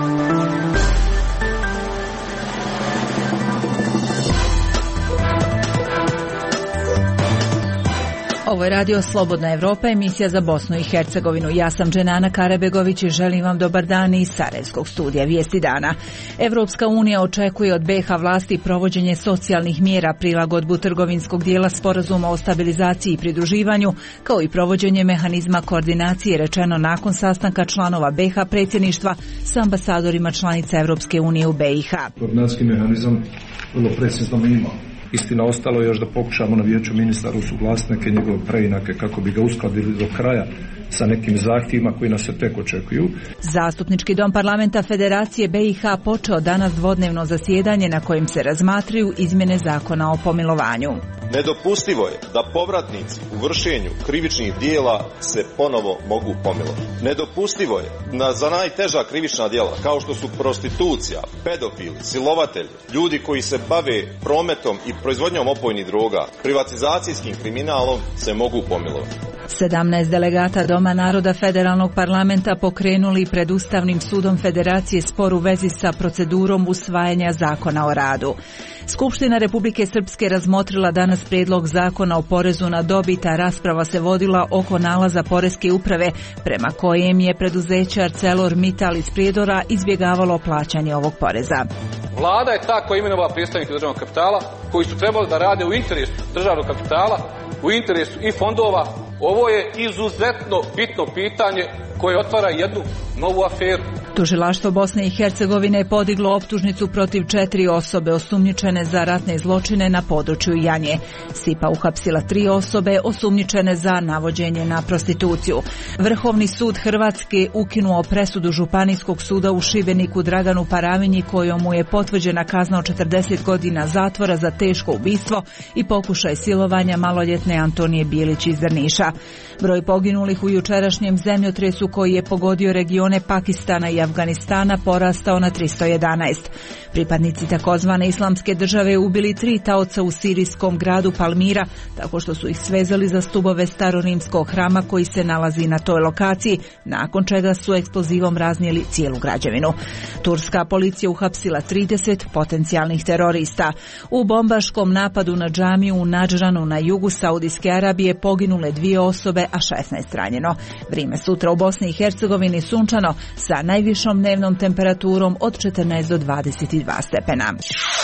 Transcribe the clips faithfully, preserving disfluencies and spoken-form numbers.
Ovo je radio Slobodna Evropa, emisija za Bosnu i Hercegovinu. Ja sam Dženana Karabegović i želim vam dobar dan iz Sarajevskog studija Vijesti dana. Evropska unija očekuje od B iH vlasti provođenje socijalnih mjera, prilagodbu trgovinskog dijela sporazuma o stabilizaciji i pridruživanju, kao i provođenje mehanizma koordinacije, rečeno nakon sastanka članova B iH predsjedništva s ambasadorima članica Evropske unije u B iH. Koordinacijski mehanizam vrlo precizno mi ima. Istina, ostalo je još da pokušamo na vijeću ministara usuglasiti neke njegove preinake kako bi ga uskladili do kraja sa nekim zahtjevima koji nas se tek očekuju. Zastupnički dom parlamenta Federacije B iH počeo danas dvodnevno zasjedanje na kojem se razmatraju izmjene zakona o pomilovanju. Nedopustivo je da povratnici u vršenju krivičnih dijela se ponovo mogu pomilovati. Nedopustivo je da za najteža krivična djela, kao što su prostitucija, pedofili, silovatelji, ljudi koji se bave prometom i proizvodnjom opojnih droga, privatizacijskim kriminalom, se mogu pomilovati. sedamnaest delegata Doma naroda Federalnog parlamenta pokrenuli pred Ustavnim sudom Federacije spor u vezi sa procedurom usvajanja zakona o radu. Skupština Republike Srpske razmotrila danas prijedlog zakona o porezu na dobit, a rasprava se vodila oko nalaza Poreske uprave prema kojem je preduzeće ArcelorMittal iz Prijedora izbjegavalo plaćanje ovog poreza. Vlada je ta koja imenovala predstavnike državnog kapitala koji su trebali da rade u interesu državnog kapitala, u interesu i fondova. Ovo je izuzetno bitno pitanje koje otvara jednu novu aferu. Tužilaštvo Bosne i Hercegovine je podiglo optužnicu protiv četiri osobe osumnjičene za ratne zločine na području Janje. Sipa uhapsila tri osobe osumnjičene za navođenje na prostituciju. Vrhovni sud Hrvatske ukinuo presudu Županijskog suda u Šibeniku Draganu Paravinji kojom mu je potvrđena kazna od četrdeset godina zatvora za teško ubistvo i pokušaj silovanja maloljetne Antonije Bilić iz Drniša. Broj poginulih u jučerašnjem zemljotresu koji je pogodio regione Pakistana i Afganistana porastao na tristo jedanaest. Pripadnici takozvane islamske države ubili tri taoca u sirijskom gradu Palmira tako što su ih svezali za stubove starorimskog hrama koji se nalazi na toj lokaciji, nakon čega su eksplozivom raznijeli cijelu građevinu. Turska policija uhapsila trideset potencijalnih terorista. U bombaškom napadu na džamiju u Nadžranu na jugu Saudijske Arabije poginule dvije osobe, a šesnaest ranjeno. Vrijeme sutra u Bosni i Hercegovini sunčano sa najvišom dnevnom temperaturom od četrnaest do dvadeset dva stepena.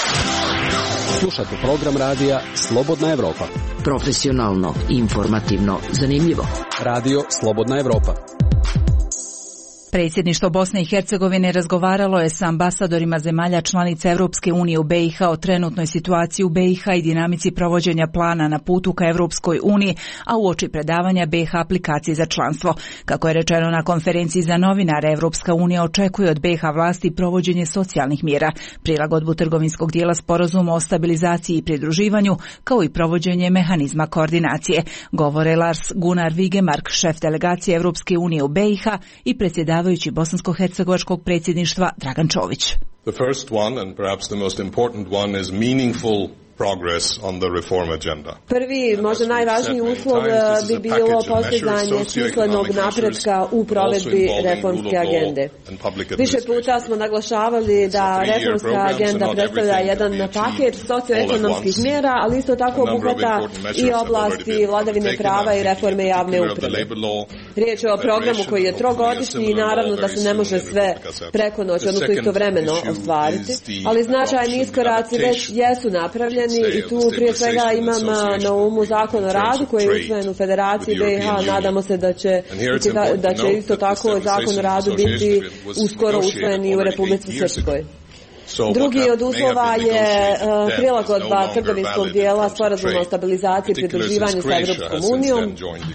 Slušate program radija Slobodna Evropa. Profesionalno, informativno, zanimljivo. Radio Slobodna Evropa. Predsjedništvo Bosne i Hercegovine razgovaralo je sa ambasadorima zemalja članica Europske unije u B iH o trenutnoj situaciji u B iH i dinamici provođenja plana na putu ka Europskoj uniji, a uoči predavanja B iH aplikacije za članstvo. Kako je rečeno na konferenciji za novinare, Europska unija očekuje od B iH vlasti provođenje socijalnih mjera, prilagodbu trgovinskog dijela sporazuma o stabilizaciji i pridruživanju, kao i provođenje mehanizma koordinacije. Govore Lars Gunnar Vigemark, šef delegacije Europske unije u B iH i predsjedavajući bosansko-hercegovačkog predsjedništva Dragan Čović. The first one and perhaps the most important one is meaningful progress on the reform agenda. Prvi, možda najvažniji uslov bi bilo postizanje smislenog napretka u provedbi reformske agende. Više puta smo naglašavali da reformska agenda predstavlja jedan paket socioekonomskih mjera, ali isto tako obuhvata i oblasti vladavine prava i reforme javne uprave. Riječ je o programu koji je trogodišnji i naravno da se ne može sve preko noći, odnosno istovremeno ostvariti, ali značajni iskoraci već jesu napravljeni. I tu prije svega imam na umu zakon o radu koji je usvojen u Federaciji B iH. Nadamo se da će, da će isto tako zakon o radu biti uskoro usvojen i u Republici Srpskoj. Drugi od uslova je uh, prilagodba trgovinskog dijela sporazuma o stabilizaciji i pridruživanju sa Europskom unijom.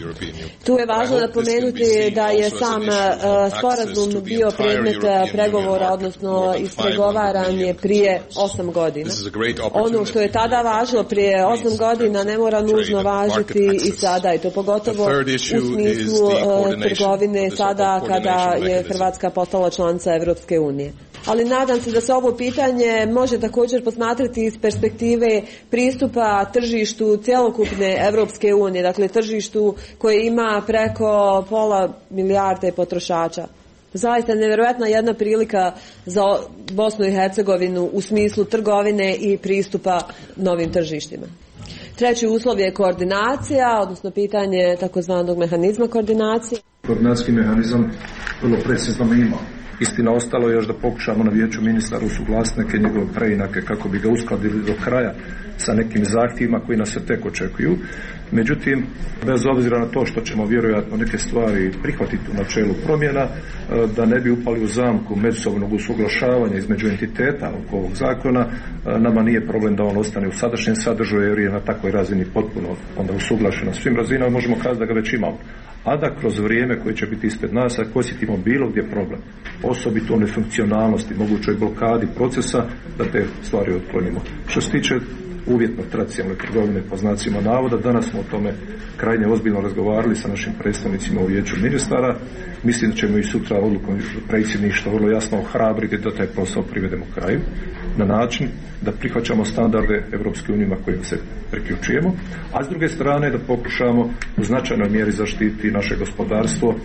Tu je važno napomenuti da je sam uh, sporazum bio predmet pregovora, odnosno ispregovaran je prije osam godina. Ono što je tada važilo prije osam godina ne mora nužno važiti i sada, i to pogotovo u smislu uh, trgovine sada kada je Hrvatska postala članica Europske unije. Ali nadam se da se ovo pitanje može također posmatrati iz perspektive pristupa tržištu cjelokupne Europske unije, dakle tržištu koje ima preko pola milijarde potrošača. Zaista nevjerojatna jedna prilika za Bosnu i Hercegovinu u smislu trgovine i pristupa novim tržištima. Treći uslov je koordinacija, odnosno pitanje takozvanog mehanizma koordinacije. Koordinacijski mehanizam vrlo precizno mi ima. Istina, ostalo je još da pokušamo na vijeću ministara usuglasiti neke njegove preinake kako bi ga uskladili do kraja sa nekim zahtjevima koji nas se tek očekuju. Međutim, bez obzira na to što ćemo vjerojatno neke stvari prihvatiti u načelu promjena, da ne bi upali u zamku međusobnog usuglašavanja između entiteta oko ovog zakona, nama nije problem da on ostane u sadašnjem sadržaju jer je na takvoj razini potpuno onda usuglašen na svim razinama, možemo kazati da ga već imamo. A da kroz vrijeme koje će biti ispred nas, ako osjetimo bilo gdje problem, osobito o nefunkcionalnosti, mogućoj blokadi procesa, da te stvari otklonimo. Što se tiče uvjetno tradicionalne trgovine po znacima navoda, danas smo o tome krajnje ozbiljno razgovarali sa našim predstavnicima u vijeću ministara. Mislim da ćemo i sutra odlukom predsjedništva vrlo jasno ohrabriti da taj posao privedemo kraju na način da prihvaćamo standarde Europske unije kojima se priključujemo, a s druge strane da pokušamo u značajnoj mjeri zaštiti naše gospodarstvo.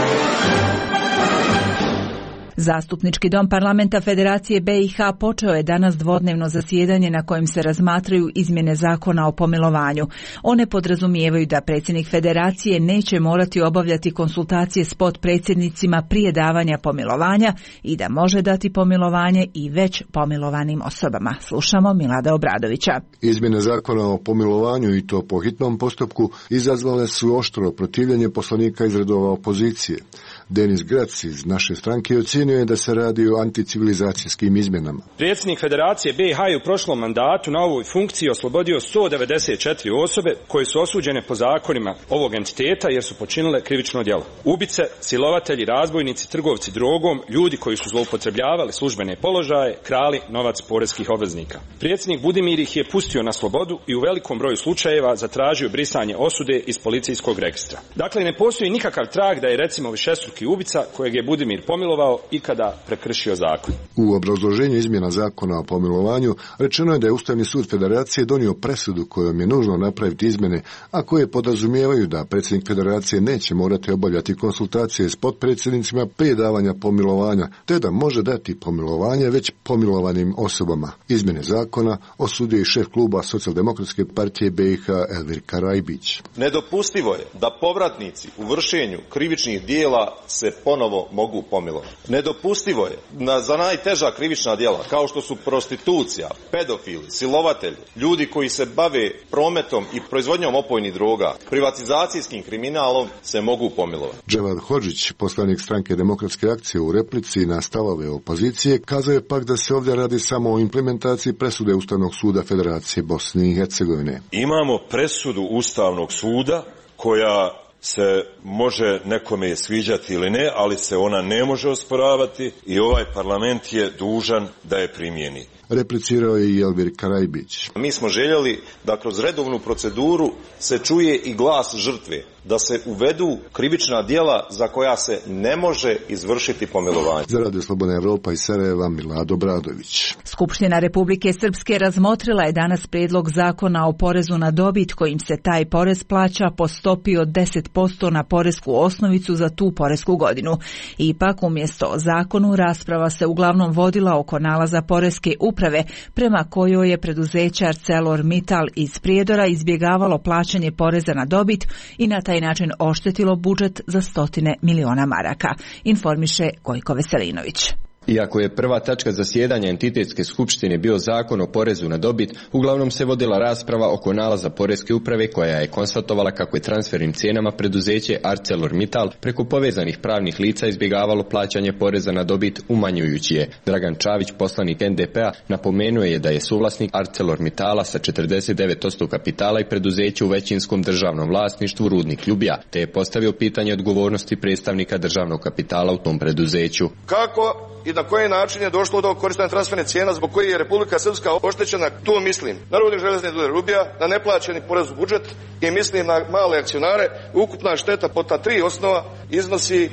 Zastupnički dom parlamenta Federacije B i H počeo je danas dvodnevno zasjedanje na kojem se razmatraju izmjene zakona o pomilovanju. One podrazumijevaju da predsjednik Federacije neće morati obavljati konsultacije s potpredsjednicima prije davanja pomilovanja i da može dati pomilovanje i već pomilovanim osobama. Slušamo Milada Obradovića. Izmjene zakona o pomilovanju i to po hitnom postupku izazvale su oštro protivljenje poslanika iz redova opozicije. Denis Grac iz naše stranke ocjenio je da se radi o anticivilizacijskim izmjenama. Predsjednik Federacije B i H je u prošlom mandatu na ovoj funkciji oslobodio sto devedeset četiri osobe koje su osuđene po zakonima ovog entiteta jer su počinile krivično djelo. Ubice, silovatelji, razbojnici, trgovci drogom, ljudi koji su zloupotrebljavali službene položaje, krali novac poreskih obveznika. Predsjednik Budimir ih je pustio na slobodu i u velikom broju slučajeva zatražio brisanje osude iz policijskog registra. Dakle, ne postoji nikakav trag da je recimo višestruki ubica kojeg je Budimir pomilovao ikada prekršio zakon. U obrazloženju izmjena zakona o pomilovanju rečeno je da je Ustavni sud Federacije donio presudu kojom je nužno napraviti izmjene, a koje podrazumijevaju da predsjednik Federacije neće morati obavljati konsultacije s potpredsjednicima prije davanja pomilovanja, te da može dati pomilovanje već pomilovanim osobama. Izmjene zakona osudio i šef kluba Socijaldemokratske partije B i H Elvir Karajbić. Nedopustivo je da povratnici u vršenju krivičnih dijela se ponovo mogu pomilovati. Nedopustivo je da za najteža krivična djela, kao što su prostitucija, pedofili, silovatelji, ljudi koji se bave prometom i proizvodnjom opojnih droga, privatizacijskim kriminalom, se mogu pomilovati. Dževad Hodžić, poslanik stranke Demokratske akcije, u replici na stavove opozicije, kazao je pak da se ovdje radi samo o implementaciji presude Ustavnog suda Federacije Bosne i Hercegovine. Imamo presudu Ustavnog suda koja se može nekome sviđati ili ne, ali se ona ne može osporavati i ovaj parlament je dužan da je primijeni. Replicirao je i Elvir Karajbić. Mi smo željeli da kroz redovnu proceduru se čuje i glas žrtve, da se uvedu krivična djela za koja se ne može izvršiti pomilovanje. Za Radio Slobodna Evropa iz Sarajeva, Milado Obradović. Skupština Republike Srpske razmotrila je danas prijedlog zakona o porezu na dobit kojim se taj porez plaća po stopi od deset posto na poresku osnovicu za tu poresku godinu. Ipak, umjesto o zakonu, rasprava se uglavnom vodila oko nalaza poreske uprave prema kojoj je preduzeće ArcelorMittal iz Prijedora izbjegavalo plaćanje poreza na dobit i na taj način oštetilo budžet za stotine miliona maraka, informiše Gojko Veselinović. Iako je prva tačka zasjedanja entitetske skupštine bio zakon o porezu na dobit, uglavnom se vodila rasprava oko nalaza poreske uprave koja je konstatovala kako je transfernim cijenama preduzeće ArcelorMittal preko povezanih pravnih lica izbjegavalo plaćanje poreza na dobit umanjujući je. Dragan Čavić, poslanik N D P-a, napomenuo je da je suvlasnik ArcelorMittala sa četrdeset devet posto kapitala i preduzeće u većinskom državnom vlasništvu Rudnik Ljubija, te je postavio pitanje odgovornosti predstavnika državnog kapitala u tom preduzeću. Kako i na koji način je došlo do korištenja transferne cijena zbog koji je Republika Srpska oštećena? Tu mislim na Rudnik železne rude Ljubija, na neplaćeni porez u budžet i mislim na male akcionare. Ukupna šteta po ta tri osnova iznosi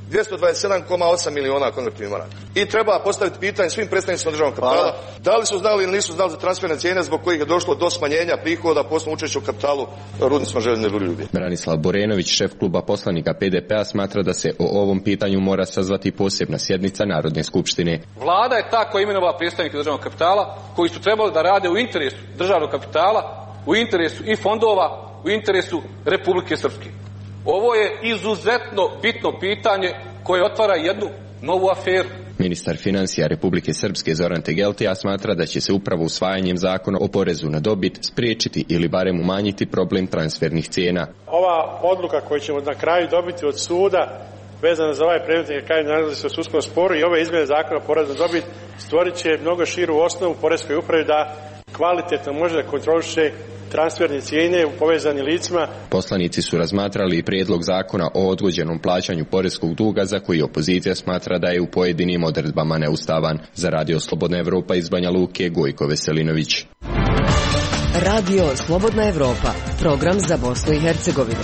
dvjesto dvadeset sedam zarez osam miliona konvertibilnih maraka. I treba postaviti pitanje svim predstavnicima državnog kapitala da li su znali ili nisu znali za transferne cijene zbog kojih je došlo do smanjenja prihoda po osnovu učešća u kapitalu rudnicima željezne Ljubije. Branislav Borenović, šef kluba poslanika P D P-a, smatra da se o ovom pitanju mora sazvati posebna sjednica Narodne skupštine. Vlada je ta koja imenova predstavnike državnog kapitala koji su trebali da rade u interesu državnog kapitala, u interesu i fondova, u interesu Republike Srpske. Ovo je izuzetno bitno pitanje koje otvara jednu novu aferu. Ministar financija Republike Srpske Zoran Tegeltija smatra da će se upravo usvajanjem zakona o porezu na dobit spriječiti ili barem umanjiti problem transfernih cijena. Ova odluka koju ćemo na kraju dobiti od suda vezano za ovaj predmet jer kaj nalazi se u sudskom sporu i ove izmjene zakona o porezu na dobit stvorit će mnogo širu osnovu poreskoj upravi da kvalitetno može da kontroliše transferne cijene u povezanim licima. Poslanici su razmatrali i prijedlog zakona o odgođenom plaćanju poreskog duga za koji opozicija smatra da je u pojedinim odredbama neustavan. Za Radio Slobodna Evropa iz Banja Luke, Gojko Veselinović. Radio Slobodna Evropa, program za Bosnu i Hercegovinu.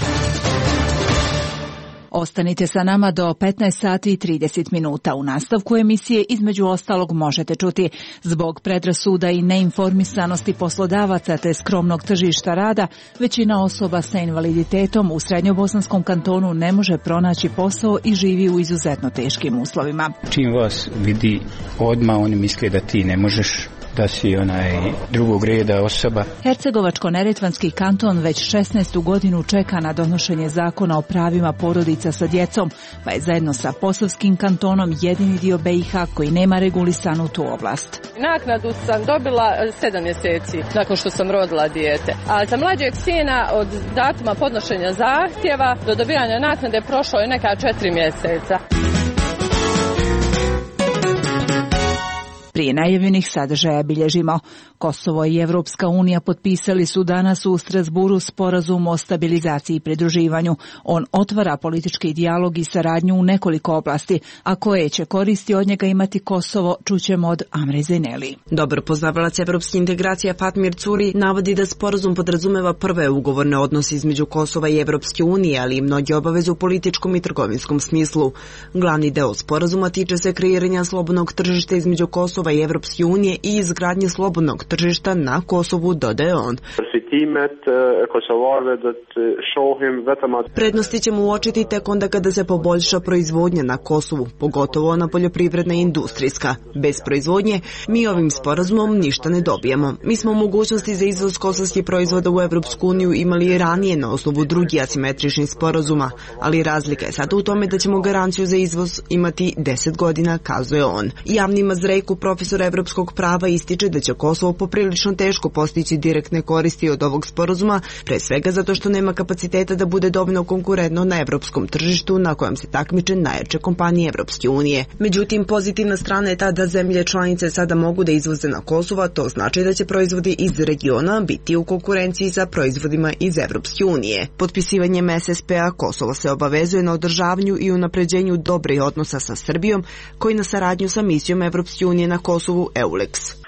Ostanite sa nama do petnaest sati i trideset minuta. U nastavku emisije između ostalog možete čuti: zbog predrasuda i neinformisanosti poslodavaca te skromnog tržišta rada, većina osoba sa invaliditetom u Srednjobosanskom kantonu ne može pronaći posao i živi u izuzetno teškim uslovima. Čim vas vidi odmah oni misle da ti ne možeš, da si onaj drugog reda osoba. Hercegovačko-neretvanski kanton već šesnaestu godinu čeka na donošenje zakona o pravima porodica sa djecom, pa je zajedno sa Posavskim kantonom jedini dio B i H koji nema regulisanu tu oblast. Naknadu sam dobila sedam mjeseci nakon što sam rodila dijete, a za mlađeg sina od datuma podnošenja zahtjeva do dobivanja naknade prošlo je neka četiri mjeseca. Prije najavljenih sadržaja bilježimo: Kosovo i Evropska unija potpisali su danas u Strasburu sporazum o stabilizaciji i pridruživanju. On otvara politički dijalog i saradnju u nekoliko oblasti, a koje će koristi od njega imati Kosovo, čućemo od Amre Zeneli. Dobar poznavalac evropskih integracija Fatmir Curi navodi da sporazum podrazumeva prve ugovorne odnose između Kosova i Evropske unije, ali i mnoge obaveze u političkom i trgovinskom smislu. Glavni deo sporazuma tiče se kreiranja slobodnog tržišta između Kosova i Evropske unije i izgradnje slobodnog tržišta na Kosovu, dodaje on. Prednosti ćemo uočiti tek onda kada se poboljša proizvodnja na Kosovu, pogotovo ona poljoprivredna i industrijska. Bez proizvodnje mi ovim sporazumom ništa ne dobijemo. Mi smo mogućnosti za izvoz kosovskih proizvoda u Evropsku uniju imali i ranije na osnovu drugih asimetričnih sporazuma, ali razlika je sada u tome da ćemo garanciju za izvoz imati deset godina, kazuje on. Javni Mazrejku, profesor evropskog prava, ističe da će Kosovo poprilično teško postići direktne koristi od ovog sporazuma, pre svega zato što nema kapaciteta da bude dovoljno konkurentno na evropskom tržištu na kojem se takmiče najjače kompanije Evropske unije. Međutim, pozitivna strana je ta da zemlje članice sada mogu da izvoze na Kosovo, to znači da će proizvodi iz regiona biti u konkurenciji sa proizvodima iz Evropske unije. Potpisivanjem S S P-a Kosovo se obavezuje na održavanju i unapređenju dobrih odnosa sa Srbijom, koji na saradnju sa misijom Evropske unije na Kosovu EULEX.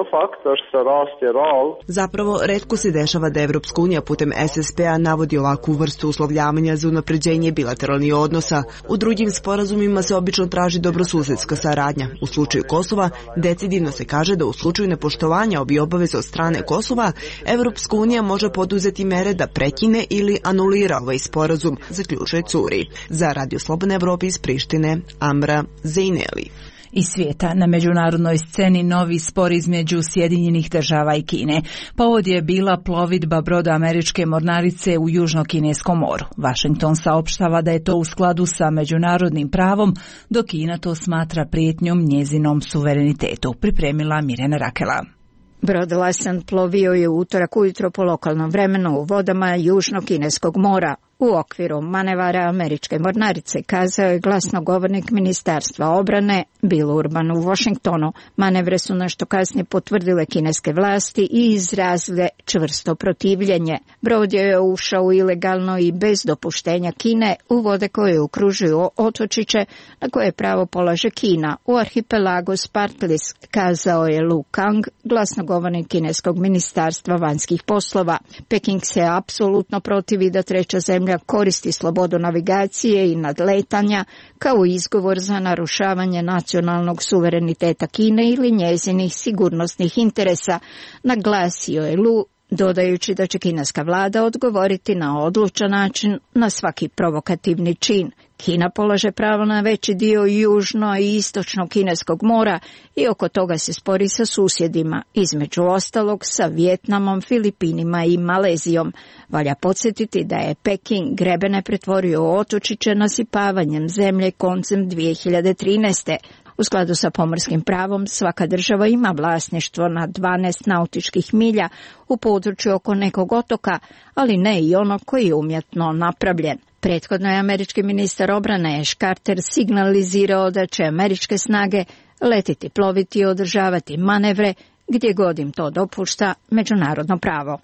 Zapravo, retko se dešava da Evropska unija putem S S P-a navodi ovakvu vrstu uslovljavanja za unapređenje bilateralnih odnosa. U drugim sporazumima se obično traži dobrosusedska saradnja. U slučaju Kosova, decidivno se kaže da u slučaju nepoštovanja ovih obaveza od strane Kosova, Evropska unija može poduzeti mere da prekine ili anulira ovaj sporazum, zaključuje Curi. Za Radio Slobodna Evropa iz Prištine, Amra Zejneli. Iz svijeta, na međunarodnoj sceni novi spor između Sjedinjenih država i Kine. Povod je bila plovidba broda američke mornarice u Južno-Kineskom moru. Washington saopštava da je to u skladu sa međunarodnim pravom, dok Kina to smatra prijetnjom njezinom suverenitetu. Pripremila Mirjana Rakela. Brod Lasan plovio je u utorak ujutro po lokalnom vremenu u vodama Južno-Kineskog mora. U okviru manevara američke mornarice, kazao je glasnogovornik Ministarstva obrane Bill Urban u Washingtonu. Manevre su nešto kasnije potvrdile kineske vlasti i izrazile čvrsto protivljenje. Brod je ušao ilegalno i bez dopuštenja Kine u vode koje okružuju otočiće na koje pravo polaže Kina. U arhipelagu Spartlis, kazao je Lu Kang, glasnogovornik kineskog Ministarstva vanjskih poslova. Peking se apsolutno protivi da treća zemlja zemlja koristi slobodu navigacije i nadletanja kao izgovor za narušavanje nacionalnog suvereniteta Kine ili njezinih sigurnosnih interesa, naglasio je Lu, dodajući da će kineska vlada odgovoriti na odlučan način na svaki provokativni čin. Kina polaže pravo na veći dio južno i istočno kineskog mora i oko toga se spori sa susjedima, između ostalog sa Vijetnamom, Filipinima i Malezijom. Valja podsjetiti da je Peking grebene pretvorio u otočiće nasipavanjem zemlje koncem dvije hiljade trinaeste. U skladu sa pomorskim pravom, svaka država ima vlasništvo na dvanaest nautičkih milja u području oko nekog otoka, ali ne i ono koji je umjetno napravljen. Prethodno je američki ministar obrane Ash Carter signalizirao da će američke snage letiti, ploviti i održavati manevre gdje god im to dopušta međunarodno pravo.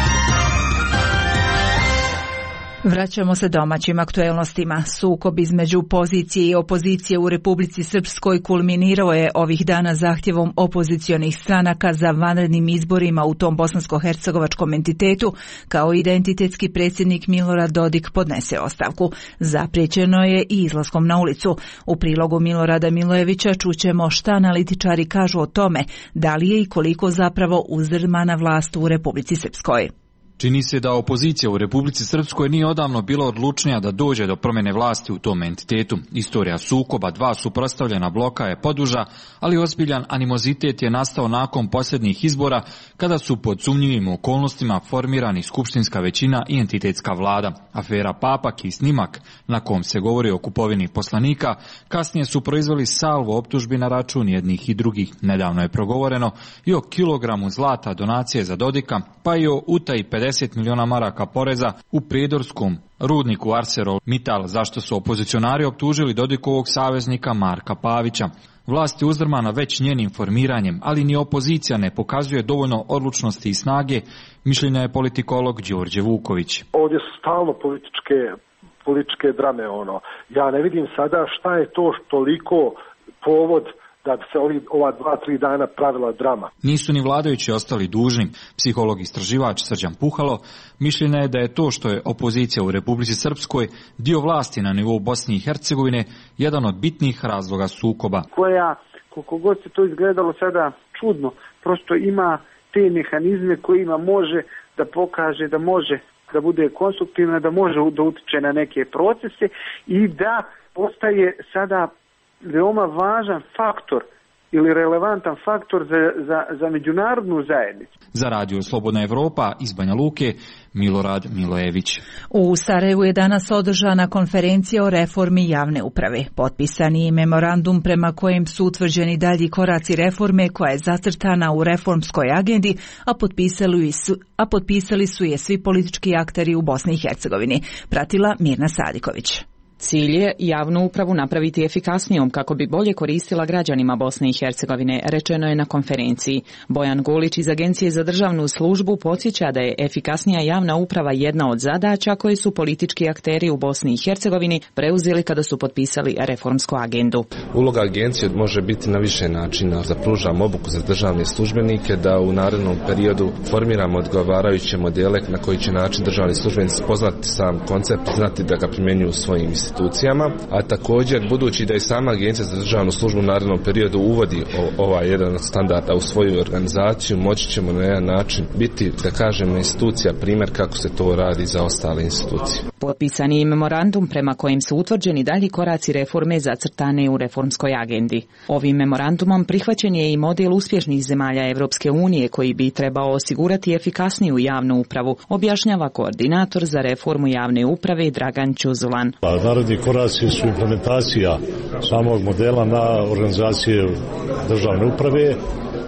Vraćamo se domaćim aktuelnostima. Sukob između pozicije i opozicije u Republici Srpskoj kulminirao je ovih dana zahtjevom opozicionih stranaka za vanrednim izborima u tom bosansko-hercegovačkom entitetu, kao i da entitetski predsjednik Milorad Dodik podnese ostavku. Zapriječeno je i izlaskom na ulicu. U prilogu Milorada Milojevića čućemo šta analitičari kažu o tome, da li je i koliko zapravo uzdrmana vlast u Republici Srpskoj. Čini se da opozicija u Republici Srpskoj nije odavno bila odlučnija da dođe do promjene vlasti u tom entitetu. Istorija sukoba dva suprotstavljena bloka je poduža, ali ozbiljan animozitet je nastao nakon posljednjih izbora, kada su pod sumnjivim okolnostima formirani skupštinska većina i entitetska vlada. Afera Papak i snimak, na kom se govori o kupovini poslanika, kasnije su proizveli salvu optužbi na račun jednih i drugih. Nedavno je progovoreno i o kilogramu zlata donacije za Dodika, pa i o utaji pedeset miliona maraka poreza u prijedorskom rudniku ArcelorMittal, zašto su opozicionari optužili Dodikovog saveznika Marka Pavića. Vlast je uzdrmana već njenim formiranjem, ali ni opozicija ne pokazuje dovoljno odlučnosti i snage, mišljenja je politikolog Đorđe Vuković. Ovdje su stalno političke, političke drame. Ono. Ja ne vidim sada šta je to toliko povod da bi se ovi, ova dva, tri dana pravila drama. Nisu ni vladajući ostali dužni. Psiholog istraživač Srđan Puhalo mišljenja je da je to što je opozicija u Republici Srpskoj dio vlasti na nivou Bosne i Hercegovine jedan od bitnih razloga sukoba. Koja, koliko god se to izgledalo sada čudno, prosto ima te mehanizme kojima može da pokaže da može da bude konstruktivna, da može da utiče na neke procese i da postaje sada veoma važan faktor ili relevantan faktor za, za, za međunarodnu zajednicu. Za Radio Slobodna Evropa iz Banja Luke, Milorad Milojević. U Sarajevu je danas održana konferencija o reformi javne uprave. Potpisani je memorandum prema kojem su utvrđeni dalji koraci reforme koja je zacrtana u reformskoj agendi, a potpisali su, a potpisali su je svi politički akteri u Bosni i Hercegovini. Pratila Mirna Sadiković. Cilj je javnu upravu napraviti efikasnijom kako bi bolje koristila građanima Bosne i Hercegovine, rečeno je na konferenciji. Bojan Golić iz Agencije za državnu službu podsjeća da je efikasnija javna uprava jedna od zadaća koje su politički akteri u Bosni i Hercegovini preuzeli kada su potpisali reformsku agendu. Uloga agencije može biti na više načina. Zapružamo obuku za državne službenike da u narednom periodu formiramo odgovarajuće modele na koji će način državni službenici poznati sam koncept, znati da ga primjenjuju u svojim institucijama, a također budući da i sama Agencija za državnu službu u narednom periodu uvodi ovaj jedan od standarda u svoju organizaciju, moći ćemo na jedan način biti, da kažemo, institucija primjer kako se to radi za ostale institucije. Potpisani je memorandum prema kojim su utvrđeni dalji koraci reforme zacrtane u reformskoj agendi. Ovim memorandumom prihvaćen je i model uspješnih zemalja Evropske unije koji bi trebao osigurati efikasniju javnu upravu, objašnjava koordinator za reformu javne uprave Dragan Ćuzulan. Naredni koraci su implementacija samog modela na organizacije državne uprave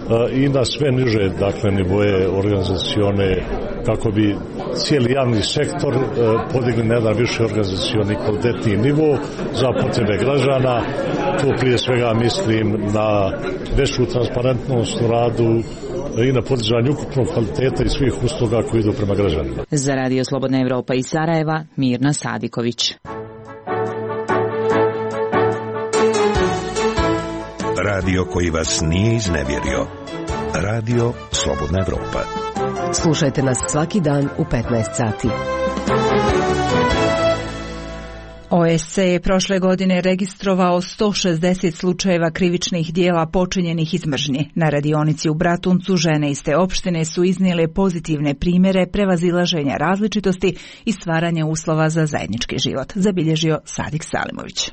i na sve niže, dakle, nivoje organizacione, kako bi cijeli javni sektor podigli na jedan više organizacioni kvalitetniji nivo za potrebe građana. Tu prije svega mislim na veću transparentnost u radu i na podizanju ukupnog kvaliteta i svih usluga koji idu prema građanima. Za Radio Slobodna Evropa iz Sarajeva, Mirna Sadiković. Radio koji vas nije iznevjerio. Radio Slobodna Evropa. Slušajte nas svaki dan u petnaest sati. O S C je prošle godine registrovao sto šezdeset slučajeva krivičnih dijela počinjenih iz mržnje. Na radionici u Bratuncu žene iz te opštine su iznijele pozitivne primjere prevazilaženja različitosti i stvaranja uslova za zajednički život, zabilježio Sadik Salimović.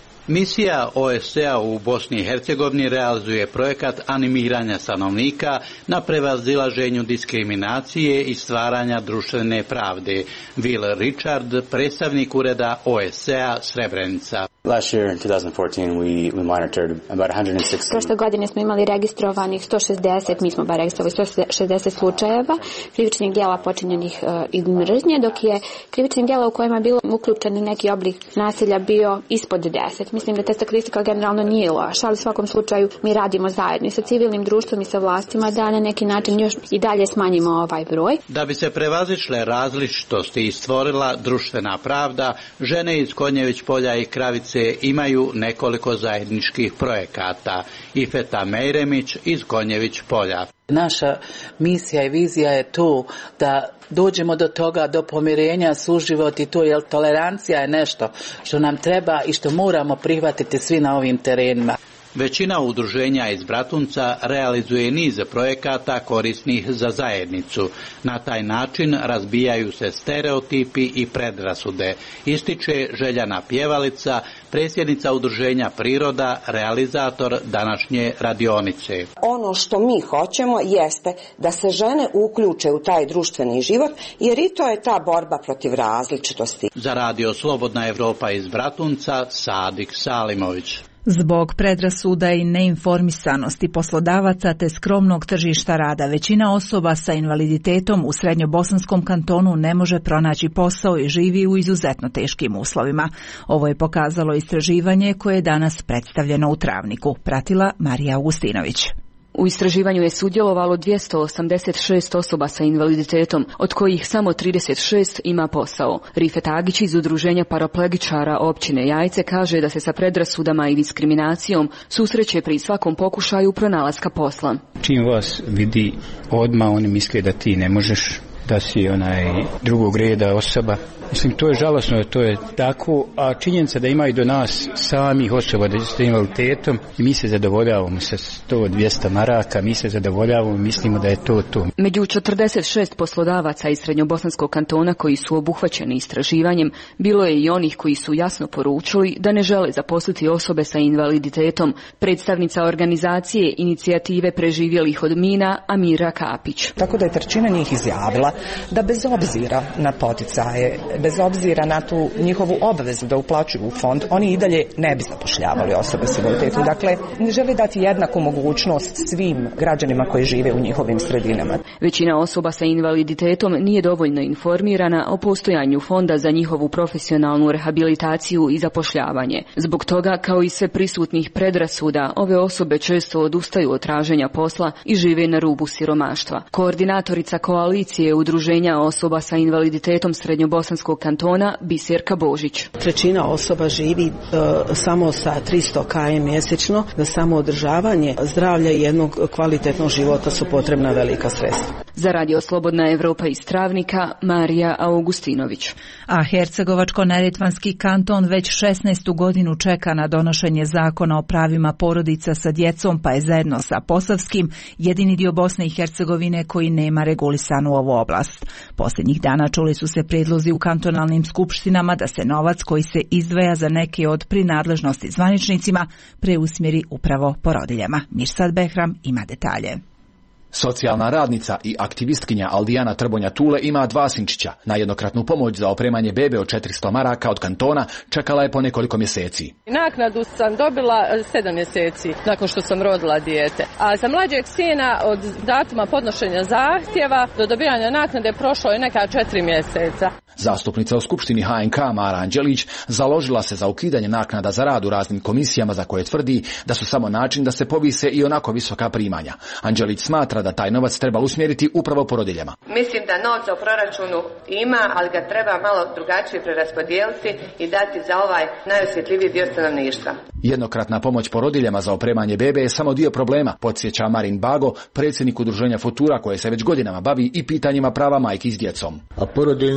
Misija O S C-a u Bosni i Hercegovini realizuje projekat animiranja stanovnika na prevazilaženju diskriminacije i stvaranja društvene pravde. Will Richard, predstavnik ureda O S C-a Srebrenica. Last year in twenty fourteen we we monitored about one hundred sixty. Prošle godine smo imali registrovanih sto šezdeset, mi smo bar registrovali sto šezdeset slučajeva krivičnih djela počinjenih uh, iz mržnje, dok je krivičnih djela u kojima je bilo uključen neki oblik nasilja bio ispod deset. Mislim da ta statistika generalno nije loša, ali u svakom slučaju mi radimo zajedno i sa civilnim društvom i sa vlastima da na neki način još i dalje smanjimo ovaj broj. Da bi se prevazišle različitosti i stvorila društvena pravda, žene iz Konjević polja i Kravice imaju nekoliko zajedničkih projekata. Ifeta Mejremić iz Konjević polja. Naša misija i vizija je tu da dođemo do toga, do pomirenja, suživot i to, jer tolerancija je nešto što nam treba i što moramo prihvatiti svi na ovim terenima. Većina udruženja iz Bratunca realizuje niz projekata korisnih za zajednicu. Na taj način razbijaju se stereotipi i predrasude, ističe Željana Pjevalica, predsjednica udruženja Priroda, realizator današnje radionice. Ono što mi hoćemo jeste da se žene uključe u taj društveni život, jer i to je ta borba protiv različitosti. Za Radio Slobodna Evropa iz Bratunca, Sadik Salimović. Zbog predrasuda i neinformisanosti poslodavaca te skromnog tržišta rada, većina osoba sa invaliditetom u Srednjobosanskom kantonu ne može pronaći posao i živi u izuzetno teškim uslovima. Ovo je pokazalo istraživanje koje je danas predstavljeno u Travniku. Pratila Marija Augustinović. U istraživanju je sudjelovalo dvjesto osamdeset šest osoba sa invaliditetom, od kojih samo trideset šest ima posao. Rifet Agić iz udruženja paraplegičara općine Jajce kaže da se sa predrasudama i diskriminacijom susreće pri svakom pokušaju pronalaska posla. Čim vas vidi, odmah oni misle da ti ne možeš, da si onaj drugog reda osoba. Mislim, to je žalosno, to je tako, a činjenica da ima i do nas samih osoba da su invaliditetom i mi se zadovoljavamo sa sto dvjesto maraka, mi se zadovoljavamo, mislimo da je to to. Među četrdeset šest poslodavaca iz Srednjobosanskog kantona koji su obuhvaćeni istraživanjem, bilo je i onih koji su jasno poručili da ne žele zaposliti osobe sa invaliditetom. Predstavnica organizacije Inicijative preživjelih od mina Amira Kapić. Tako da je trećina njih izjavila da bez obzira na poticaje, bez obzira na tu njihovu obvezu da uplaćuju u fond, oni i dalje ne bi zapošljavali osobe s invaliditetom. Dakle, ne žele dati jednaku mogućnost svim građanima koji žive u njihovim sredinama. Većina osoba sa invaliditetom nije dovoljno informirana o postojanju fonda za njihovu profesionalnu rehabilitaciju i zapošljavanje. Zbog toga, kao i sve prisutnih predrasuda, ove osobe često odustaju od traženja posla i žive na rubu siromaštva. Koordinatorica koalicije udruženja osoba sa invaliditetom Srednjobosanskog kantona Biserka Božić. Trećina osoba živi uh, samo sa tristo kilometara mjesečno, za samo održavanje zdravlja i jednog kvalitetnog života su potrebna velika sredstva. Za Radio Slobodna Evropa iz Travnika, Marija Augustinović. A Hercegovačko-neretvanski kanton već šesnaestu godinu čeka na donošenje zakona o pravima porodica sa djecom, pa je zajedno sa Posavskim jedini dio Bosne i Hercegovine koji nema regulisanu ovu oblast. Posljednjih dana čuli su se prijedlozi u kantonalnim skupštinama da se novac koji se izdvaja za neke od prinadležnosti zvaničnicima preusmjeri upravo porodiljama. Mirsad Behram ima detalje. Socijalna radnica i aktivistkinja Aldijana Trbonja Tule ima dva sinčića. Na jednokratnu pomoć za opremanje bebe od četiristo maraka od kantona čekala je po nekoliko mjeseci. Naknadu sam dobila sedam mjeseci nakon što sam rodila dijete. A za mlađeg sina od datuma podnošenja zahtjeva do dobivanja naknade prošlo je neka četiri mjeseca. Zastupnica u Skupštini H N K Mara Anđelić založila se za ukidanje naknada za rad u raznim komisijama za koje tvrdi da su samo način da se povise i onako visoka primanja. Anđelić smatra da taj novac treba usmjeriti upravo porodiljama. Mislim da novca u proračunu ima, ali ga treba malo drugačije preraspodijeliti i dati za ovaj najosjetljiviji dio stanovništva. Jednokratna pomoć porodiljama za opremanje bebe je samo dio problema, podsjeća Marin Bago, predsjednik udruženja Futura koje se već godinama bavi i pitanjima prava majki s djecom. A porodiljne naknade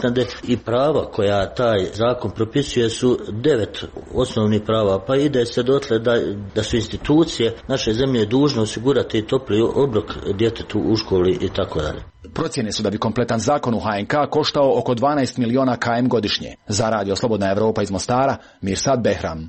naknade i prava koja taj zakon propisuje su devet osnovnih prava, pa ide se dotle da, da su institucije naše zemlje dužne osigurati topli obrok djetetu u školi i tako dalje. Procjene su da bi kompletan zakon u H N K koštao oko dvanaest miliona km godišnje. Za Radio Slobodna Evropa iz Mostara, Mirsad Behram.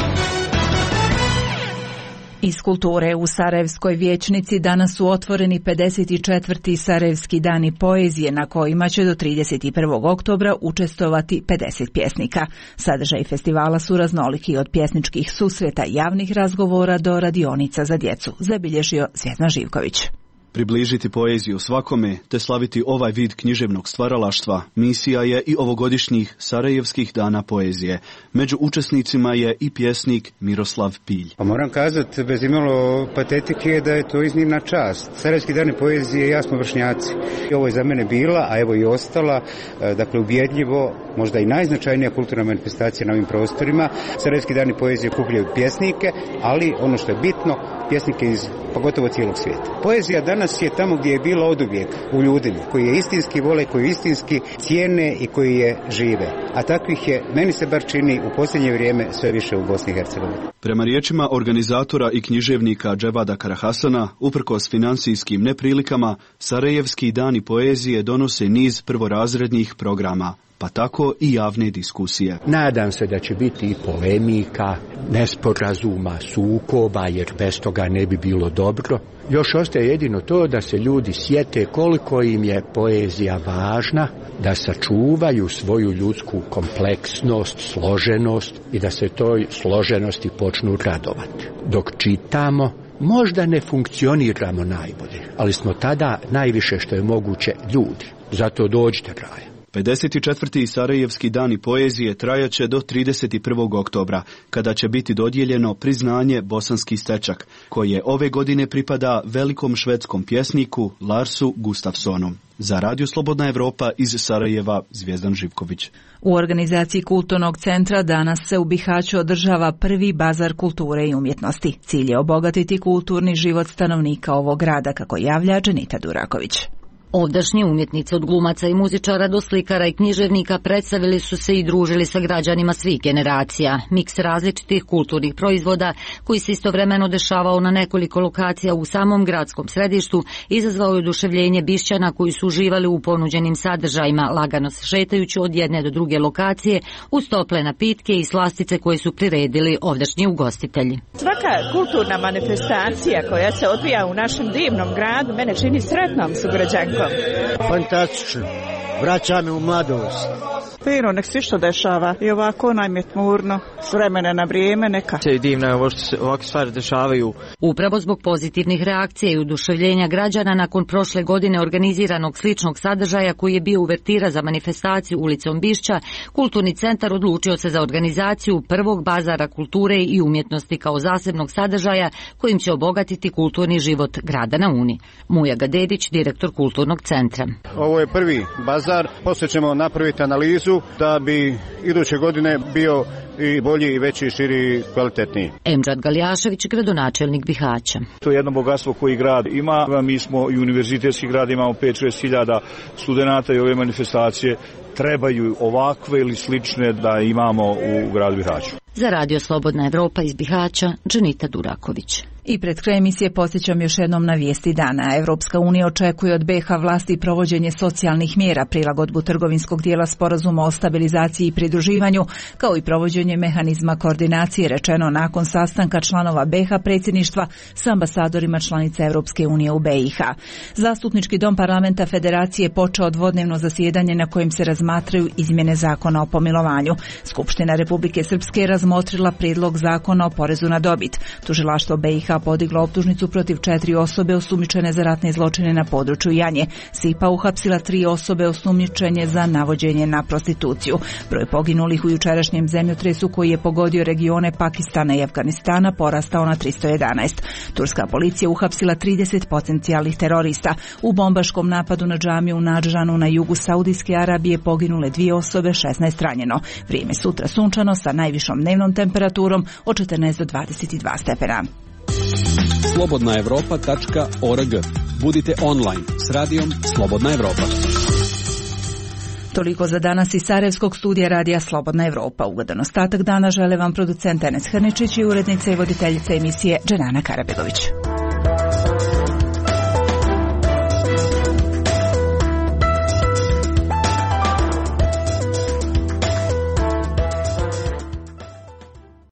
Iz kulture u Sarajevskoj vijećnici danas su otvoreni pedeset četvrti Sarajevski dani poezije na kojima će do trideset prvog oktobra učestvovati pedeset pjesnika. Sadržaj festivala su raznoliki od pjesničkih susreta, javnih razgovora do radionica za djecu, zabilježio Zvjezdan Živković. Približiti poeziju svakome te slaviti ovaj vid književnog stvaralaštva misija je i ovogodišnjih Sarajevskih dana poezije. Među učesnicima je i pjesnik Miroslav Pilj. Pa moram kazati bez imalo patetike da je to iznimna čast. Sarajevski dani poezije i ja smo vršnjaci. I ovo je za mene bila, a evo i ostala, dakle ubjedljivo, možda i najznačajnija kulturna manifestacija na ovim prostorima. Sarajevski dani poezije okupljaju pjesnike, ali ono što je bitno, pjesnike iz pogotovo cijelog svijeta. Poezija danas je tamo gdje je bila oduvijek, u ljudima, koji je istinski vole, koji istinski cijene i koji je žive. A takvih je, meni se bar čini, u posljednje vrijeme sve više u Bosni i Hercegovini. Prema riječima organizatora i književnika Dževada Karahasana, uprkos financijskim neprilikama, Sarajevski dani poezije donose niz prvorazrednih programa, pa tako i javne diskusije. Nadam se da će biti i polemika, nesporazuma, sukoba, jer bez toga ne bi bilo dobro. Još ostaje jedino to da se ljudi sjete koliko im je poezija važna, da sačuvaju svoju ljudsku kompleksnost, složenost i da se toj složenosti počnu radovati. Dok čitamo, možda ne funkcioniramo najbolje, ali smo tada najviše što je moguće ljudi. Zato dođite kraja. pedeset četvrti Sarajevski dani poezije trajaće do trideset prvog oktobra, kada će biti dodijeljeno priznanje Bosanski stečak, koje ove godine pripada velikom švedskom pjesniku Larsu Gustafsonu. Za Radio Slobodna Evropa iz Sarajeva, Zvjezdan Živković. U organizaciji Kulturnog centra danas se u Bihaću održava prvi bazar kulture i umjetnosti. Cilj je obogatiti kulturni život stanovnika ovog grada, kako javlja Dženita Duraković. Ovdašnji umjetnici od glumaca i muzičara do slikara i književnika predstavili su se i družili sa građanima svih generacija. Miks različitih kulturnih proizvoda koji se istovremeno dešavao na nekoliko lokacija u samom gradskom središtu izazvao je oduševljenje Bišćana koji su uživali u ponuđenim sadržajima, lagano se šetajući od jedne do druge lokacije uz tople napitke i slastice koje su priredili ovdašnji ugostitelji. Svaka kulturna manifestacija koja se odvija u našem divnom gradu mene čini sretnom sugrađankom. Fantastično. Vraća me u mladost. Fino, nek svi što dešava. I ovako najme tmurno, s vremena na vrijeme neka. Sve je divno ovo što se ovakve stvari dešavaju. Upravo zbog pozitivnih reakcija i oduševljenja građana nakon prošle godine organiziranog sličnog sadržaja koji je bio uvertira za manifestaciju ulicom Bišća, Kulturni centar odlučio se za organizaciju prvog bazara kulture i umjetnosti kao zasebnog sadržaja kojim će obogatiti kulturni život grada na Uni. Muja Gadedić, direktor Kulturnog centra. Ovo je prvi bazar, poslije ćemo napraviti analizu da bi iduće godine bio i bolji i veći i širi kvalitetniji. Emđad Galjašević, gradonačelnik Bihaća. To je jedno bogatstvo koji grad ima. Mi smo i univerzitetski grad, imamo pet do šest hiljada studenata i ove manifestacije trebaju ovakve ili slične da imamo u gradu Bihaću. Za Radio Slobodna Evropa iz Bihaća, Dženita Duraković. I pred kraj emisije podsjećam još jednom na vijesti dana. Evropska unija očekuje od B iH vlasti provođenje socijalnih mjera, prilagodbu trgovinskog dijela sporazuma o stabilizaciji i pridruživanju, kao i provođenje mehanizma koordinacije, rečeno nakon sastanka članova B iH predsjedništva s ambasadorima članica Evropske unije u B iH. Zastupnički dom parlamenta Federacije počeo dvodnevno zasjedanje na kojem se razmatraju izmjene zakona o pomilovanju. Skupština Republike Srpske razmotrila prijedlog zakona o porezu na dobit. Tužilaštvo B iH podiglo optužnicu protiv četiri osobe osumnjičene za ratne zločine na području Janje. SIPA uhapsila tri osobe osumnjičene za navođenje na prostituciju. Broj poginulih u jučerašnjem zemljotresu koji je pogodio regione Pakistana i Afganistana porastao na tristo jedanaest. Turska policija uhapsila trideset potencijalnih terorista. U bombaškom napadu na džamiju u Nadžanu na jugu Saudijske Arabije poginule dvije osobe, šesnaest ranjeno. Vrijeme sutra sunčano sa najvišom dnevnom temperaturom od četrnaest do dvadeset dva stepena. slobodna evropa tačka org. Budite online s radijom Slobodna Evropa. Toliko za danas iz Sarajevskog studija radija Slobodna Evropa. Ugodan ostatak dana žele vam producent Enes Hrničić i urednica i voditeljica emisije Dženana Karabegović.